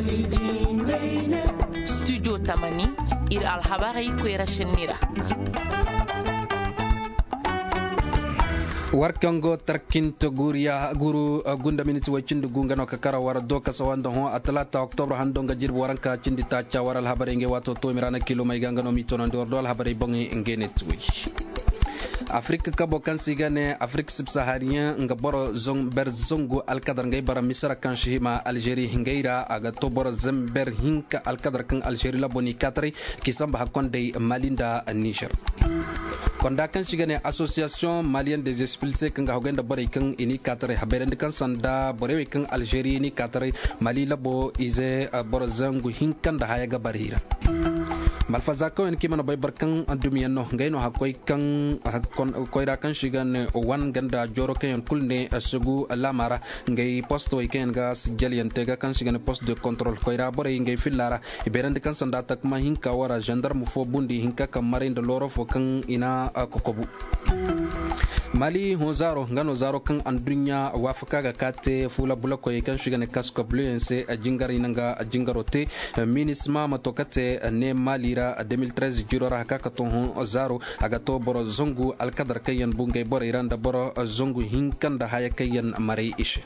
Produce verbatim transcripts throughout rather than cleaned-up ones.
studio tamani ir alhabari kwera shenira warkango tarkinto guriya guru gunda miniti wacindi gungano kakara wara doka sawanda ho atlata octobre handonga jirbo waranka cindi tacha waral habare nge wato to mirana kilo may gangano mitono ndor dol habare bongi ngene twi Afrique kabo kan sigane Afrique subsaharien nga boro zong ber zongo alkadar ngay bara misra kan shima Algérie hingaira aga to boro zember hinka alkadar kan Algérie laboni katri kisamba hakonde Malinda Niger konda kan sigane association malienne des expulsés kan hogenda bore kan ini katri haberende kan sanda bore kan Algérie ni katri Mali labo ize boro zangu hinkan da haya gabarira malfaza ko en kimano bay barkan andumiyan no ngay no hakoy kan kon koyra kan shigan wan ganda joro ken kulne sugu lamara ngay posto ken ga sigalian tega kan shigan poste de contrôle koyra bore ngay fillara iberande kan sanda tak ma hinka wara gendarme fo bundi hinka kam marinde loro fo kan ina kokobu Mali hozaro ngano zaro kan andunya wafaka ga kate fula bulako kan shigan kasko bluense ajingar inanga ajingarote minisma matokate ne malira deux mille treize jirora haka ton zaro agato boro zongu alkadar kayan bungay boro iranda boro zongu hinkanda haya kayan mare ishe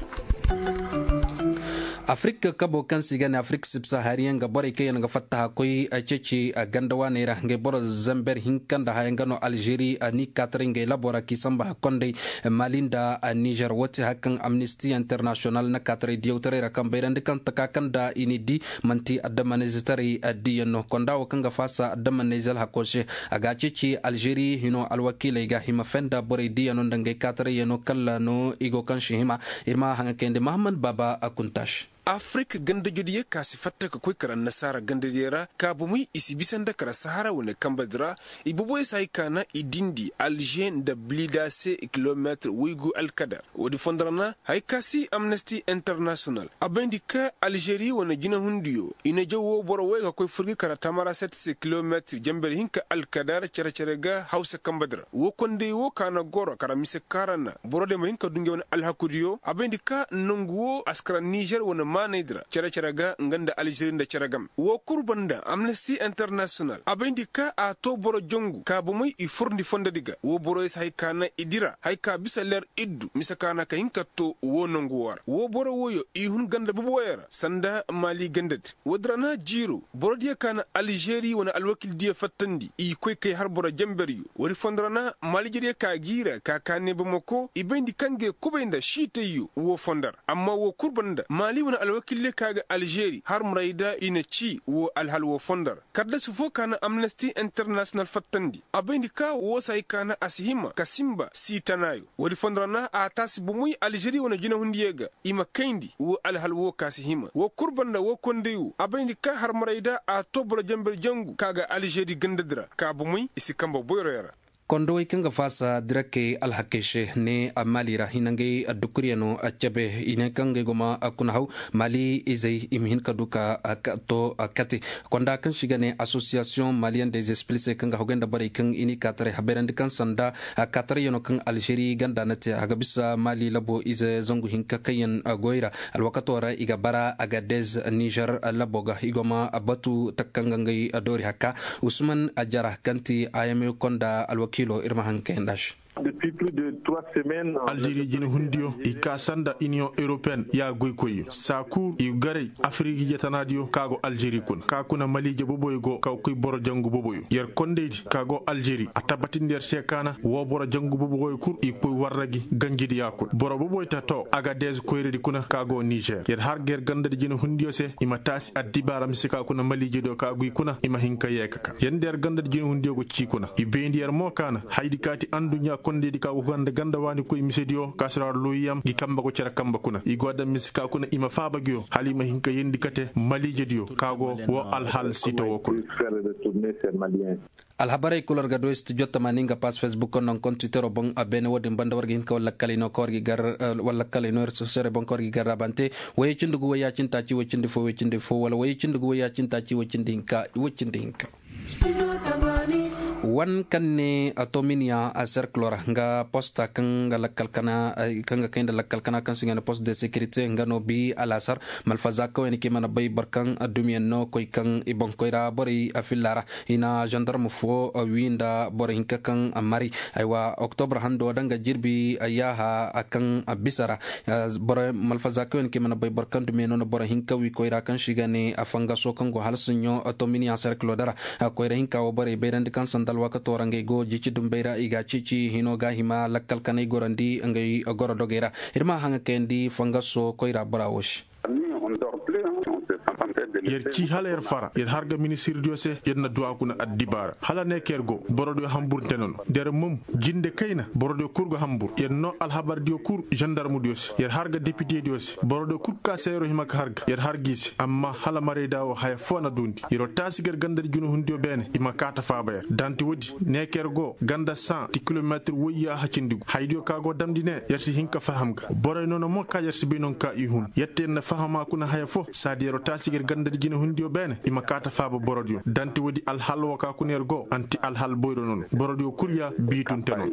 Afrique kabo kan sigane Afrique subsaharian ga bore kayan ga fatta koy ceci gandawa ne ra nge boro zamber hinkanda haya ngano Algérie ni katrin nge labora kisamba konde Malinda Niger wote hakan Amnesty International na katre diotare ra kan bayrande kan takakanda ini di manti adamane zitari adiyano konda wakan ga fasa adamane zal hakoshe aga ceci Algérie hino alwakile ga hima fenda bore diyano ndange katre yano kala no igo kan shihima irma hanga kende Muhammad Baba Akuntash Afrique ganda jodiye kasi fatta ka koy karan nasara ganda dira ka bumi isi bisanda kara sahara wone kambadra ibubo sai kana idindi Alger da blida se kilometre wigu alkada wodi fondrana hay kasi Amnesty International abendika Algerie wona gina hundiyo ina jawo boro we ka koy furgi kara tamara sept kilometre jambel hinka alkadar cere cere ga hausa kambadra wo konde wo kana goro kara mise karana boro de hinka dunge wona alhakudiyo abendika nonguwo askara Niger wona manidra cere cere ga nganda Algerie da cere gam wo kurbanda Amnesty International abendi ka a to boro jongu ka bu muy i furndi fonda diga wo boro is hay kana idira hay ka bisa ler iddu misa kana ka hinka to wo nongu war wo boro woyo i hun ganda bu boyara sanda Mali gandat wodrana jiru boro dia kana Algerie wona alwakil dia fattandi i koy kay har boro jamberiyo wori fondrana Mali jere ka gira ka kanne bu mako ibendi kange kubenda shiteyu wo fondar amma wo kurbanda Mali wona alwakille kaga Algerie har muraida ina ci wo alhalwo fondar kadda su fo kana Amnesty International fattandi abendi ka wo sai kana asihima kasimba sitanayo wodi fondrana a tasbu muy Algerie wona gina hundiyega ima kaindi wo alhalwo kasihima wo kurbanda wo kondeyu abendi ka har muraida a tobro jambel jangu kaga Algerie gandadra ka bu muy isikamba boyroyara kondo ikenga fasa dirake alhakeshe ne amalira hinange adukuriano achabe inekange goma akunahau Mali izay imhin kaduka to kati konda kan shigane association malienne des expulsés kanga hogenda bari kan ini katare haberande kan sanda katare yono kan Algerie ganda nate agabisa Mali labo ize zongu hinka kayan goira alwakatora iga bara Agadez Niger laboga igoma abatu takangangai adori haka Usman Ajara kanti ayame konda alwak kilo irma hanken dash depuis plus de trois semaines Algérie jini hundiyo i kasanda Union Européenne ya goykoyo saku i gare Afrique jetanadio kago Algérie kun ka kuna Mali je boboy go ka koy boro jangu boboyo yer kondeedi kago Algérie atabati nder sekana wo boro jangu boboy kur i koy warragi gangidi yakul boro boboy ta to Agadez koyredi kuna kago Niger yer har ger gandade jini hundiyo se ima tasi adibara misika kuna Mali je do kago kuna ima hinka yekaka yender gandade jini hundiyo go ci kuna i bendi yer mo kana haydi kati andunya konde di ka uganda ganda wani ko imisedio kasra loyam gi kamba ko cera kamba kuna i goda misika kuna ima faba gyo halima hinka yendi kate Mali jedio kago wo alhal sito wo kun alhabare kulor ga doist jotta maninga pas Facebook kon non kon Twitter bon abene wodi banda wargi hinka wala kalino korgi gar wala kalino so sere bon korgi garabante way cindugo way cinta ci way cindi fo way cindi fo wala way cindugo way cinta ci way cindi hinka way cindi hinka wan kanne atominia a cerclora nga posta kanga lakalkana kanga kenda lakalkana kan singana poste de sécurité nga no bi alasar malfaza ko en ki mana bay barkan adumien no koy kan ibon koyra bori afilara ina gendarme fo winda bori hinka kan amari aywa octobre hando danga jirbi ayaha akan abisara bori malfaza ko en ki mana bay barkan dumien no bori hinka wi koyra kan shigane afanga so kan go halsunyo atominia cerclodara koyra hinka wo bori beyrande kan sandal wakato range go jici dumbeira iga cici hino ga hima lakkal kanay gorandi ngay goro dogera irma hanga kendi fangaso koyra barawosh yer ki hala yer fara yer harga ministre diose yenna duwa kuna addibara hala ne kergo borodo hambur tenon der mum ginde kayna borodo kurgo hambur yer no al habar dio kur gendarme diose yer harga député diose borodo kur ka sero hima harga yer hargis amma hala mare dawo hay fona dundi yero tasiger gandar junu hundio bene ima kata faba danti wodi ne kergo ganda cent kilomètres woyya hacindigu haydio kago damdine yer si hinka fahamga boroy nono mo ka yer si binon ka ihun yette na fahama kuna hay fo sadi yero tasiger gandar jinu hundio bene ima kata faba borodio danti wodi al halwa ka kuner go anti al hal boyro non borodio kurya bitun tenon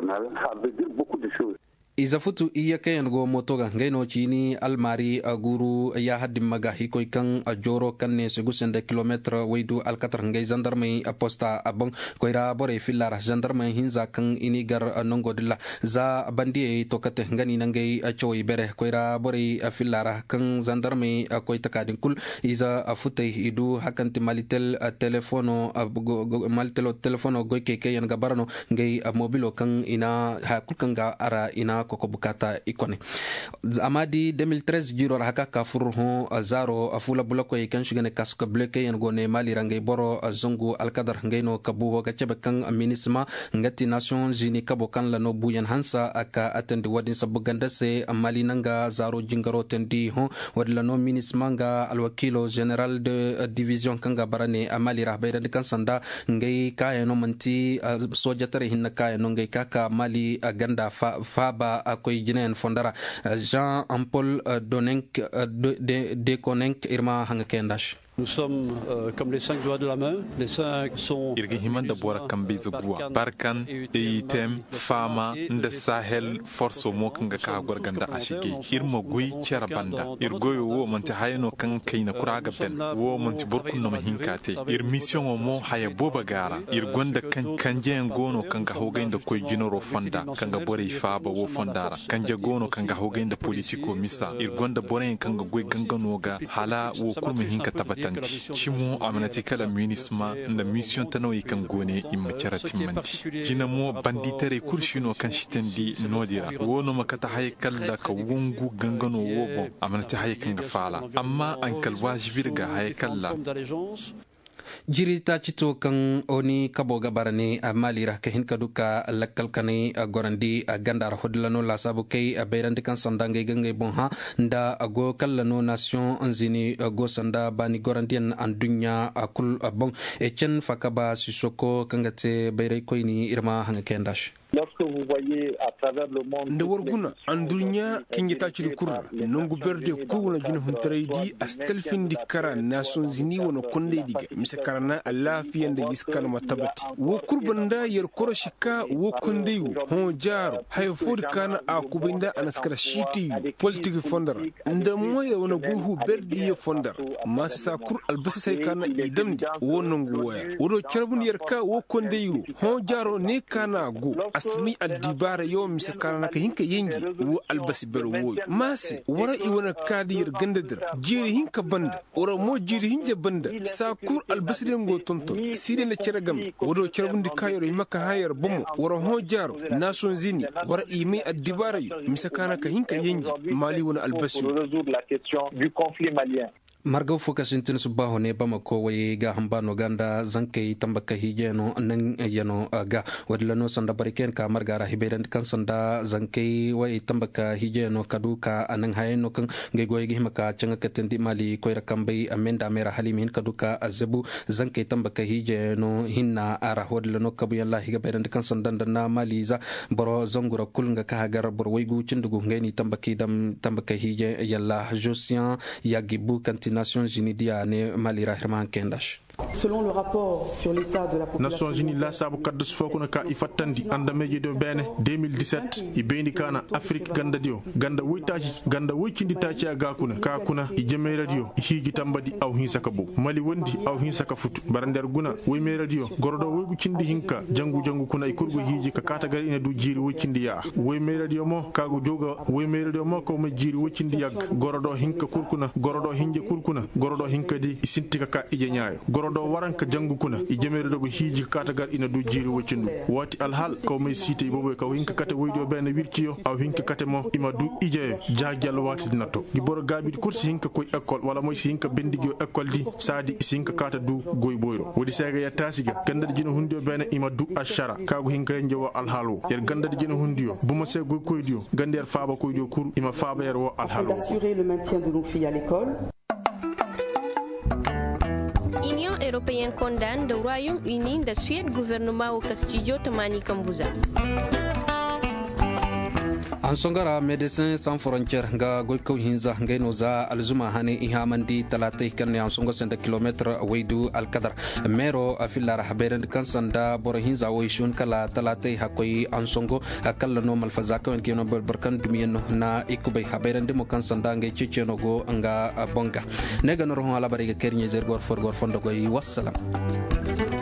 iza futu iya kayan go motoga ngaino chini almari aguru ya haddim maga hikoy kan ajoro kanne segu sende kilometre waydu alkatar ngay gendarme aposta abong koyra bore filara gendarme hinza kan inigar nongo dilla za bandi to kate ngani nangay choy bere koyra bore filara kan gendarme koy takadin kul iza afute idu hakanti malitel telefono malitelo telefono goy ke kayan gabarano ngay mobilo kan ina hakul kan ga ara ina koko bukata ikone amadi deux mille treize jiro haka kafur ho zaro afula bulako e kan shigane kaska bleke yan gone mali rangay boro zongu alkadar ngaino kabu ho gachebe kan minisma ngati nations unis kabo kan la no buyan hansa aka atende wadin sabuganda se mali nanga zaro jingaro tendi ho wadla no minisma nga alwakilo general de division kanga barane amali rahbayra de kan sanda ngay kaya no manti sojatare hinna kaya no ngay kaka mali ganda fa faba akoy jinen fondara Jean Paul Donenk de de Konenk irma hanga kendash. Nous sommes euh, comme les cinq doigts de la main. Les cinq sont. Irgi himanda bora kambizo gua. Barkan, Eitem, Fama, Nda Sahel, Forso mo kanga ka gorganda ashiki. Irmo gui charabanda. Irgoyo wo monte hayno kan kaina kuraga ben. Wo monte burkun no hinkate. Ir mission o mo haya boba gara. Ir gonda kan kanje ngono kanga hogenda koy jinoro fonda. Kanga bore faba wo fondara. Kanje gono kanga hogenda politiko misa. Ir gonda bore kanga gui ganganoga hala wo kurmi hinka tabata. Chimo amanati kala munisma na mission tano ikan gone imma charati manti jina mo banditere kurshino kan shitendi nodira wono makata haykal da ka wungu gangano wobo amanati haykan ga fala amma an kal wajibirga haykal la jiri ta cito kan oni kabo gabarani malira ka hin kaduka lakkal kani gorandi gandar hodlano la sabu kay beyrandi kan sandange gange bonha nda go kallano nation anzini go sanda bani gorandian an dunya akul bon e chen fakaba sisoko kangate beyray koyni irma hanga kendash. Lorsque vous voyez à travers le monde ndawrguna andunya kinyata ci kurra nongu berde kuuna jina huntaraydi astelfin dikara nations unis wono konde diga misakarana alla fiyande yiskal matabati wo kurbanda yer koroshika wo kondeyu hon jaro hay fod kana akubinda anaskara shiti politique fondar ndamoya wono guhu berdi fondar masa kur albasa sai kana idamdi wonongu waya wodo charbun yer ka wo kondeyu hon jaro ne kana go asmi addibara yo misakana ka hinka yengi wo albasi bero wo masi wara iwana kadir gandadir jiri hinka banda ora mo jiri hinje banda sa kur albasi dengo tonto sire le ceragam wodo cerbundi kayoro imaka hayar bomo wara ho jaro nason zini wara imi addibara yo misakana ka hinka yengi mali wana albasi la question du conflit malien. margaw fokasintin subaho ne bamako way ga hambano ganda zanke tambaka hijeno nan yano ga wadlano sanda bariken ka margara hiberan kan sanda zanke way tambaka hijeno kaduka anan hayno kan ngay goy gi maka canga katendi mali koy rakambe amenda mera halimin kaduka azabu zanke tambaka hijeno hinna ara wadlano kabu yalla higa beran kan sanda na mali za boro zongura kulnga ka gar bor way gu cindugo ngeni tambaki dam tambaka hije yalla josian yagibu kanti Nations Unies dia ne malira herman kendash. Selon le rapport sur l'état de la population, Nations Unies la sabu kaddu fokuna ka ifattandi anda meje do bene deux mille dix-sept i bendi kana Afrique ganda dio ganda woytaji ganda woykindi taci aga kuna ka kuna i jeme radio i hiji tambadi aw hinsa ka bo Mali wondi aw hinsa ka futu barander guna woyme radio gorodo woygu cindi hinka jangu jangu kuna i kurgo hiji ka kata gari ina du jiri woykindi ya woyme radio mo kago joga woyme radio mo ko me jiri woykindi yag gorodo hinka kurkuna gorodo hinje kurkuna gorodo hinka di sintika ka ije nyaayo gorodo waranka jangu kuna i jeme radio go hiji ka kata gari ina du jiri woycindu wati alhal ko me site bobo ka hinka kata woydo bene wirkiyo aw hinka kata mo ima du ije jaagjal wati nato gi boro gabi kursi hinka koy école wala moy hinka bendigio école di sadi hinka kata du goy boyro wodi sega ya tasiga gandade jino hundio bene ima du ashara kago hinka njewo alhalu yer gandade jino hundio buma se goy koydio gander faaba koydio kur ima faaba yer wo alhalu d'assurer le maintien de nos filles à l'école. Union européenne condamne le Royaume-Uni de Suède gouvernement au Castillo Tamani Kambuza. an songara Médecins Sans Frontières ga goyko hinza ngaino za alzuma hani ihamandi talate kan an songo senda kilometre waydu alqadar mero afilara haberen kan sanda bor hinza wayshun kala talate hakoy an songo kala no malfazaka en kino barkan dumiyeno na ikubay haberen demo kan sanda ngay ciceno go nga bonga nega no ro ala bari ga kernye zer gor for gor fondo goy wassalam